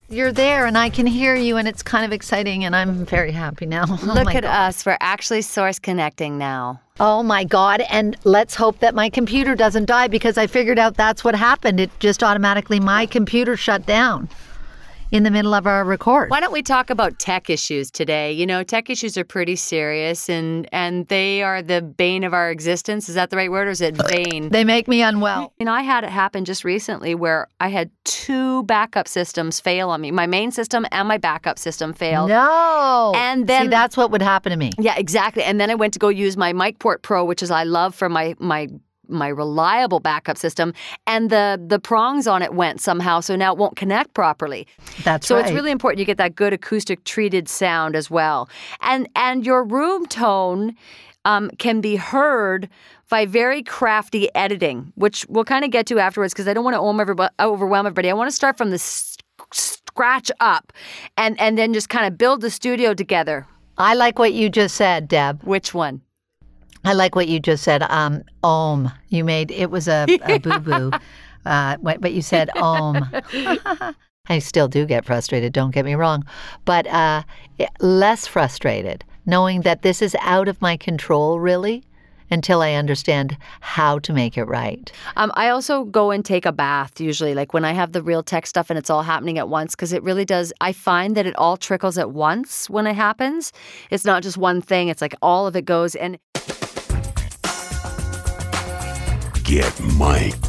You're there and I can hear you and it's kind of exciting and I'm very happy now. Look at us. We're actually source connecting now. Oh my God. And let's hope that my computer doesn't die because I figured out that's what happened. It just automatically, my computer shut down in the middle of our record. Why don't we talk about tech issues today? You know, tech issues are pretty serious and they are the bane of our existence. Is that the right word or is it bane? They make me unwell. You know, I had it happen just recently where I had 2 backup systems fail on me. My main system and my backup system failed. No. And then, see, that's what would happen to me. Yeah, exactly. And then I went to go use my MicPort Pro, which is I love for my reliable backup system, and the prongs on it went somehow, so now it won't connect properly. That's right. So it's really important you get that good acoustic treated sound as well. And your room tone can be heard by very crafty editing, which we'll kind of get to afterwards because I don't want to overwhelm everybody. I want to start from the scratch up and then just kind of build the studio together. I like what you just said, Deb. Which one? I like what you just said. Ohm. You made, it was a boo-boo, but you said ohm. I still do get frustrated, don't get me wrong, but less frustrated, knowing that this is out of my control, really, until I understand how to make it right. I also go and take a bath, usually, like when I have the real tech stuff and it's all happening at once, because it really does. I find that it all trickles at once when it happens. It's not just one thing. It's like all of it goes and... Get mic'd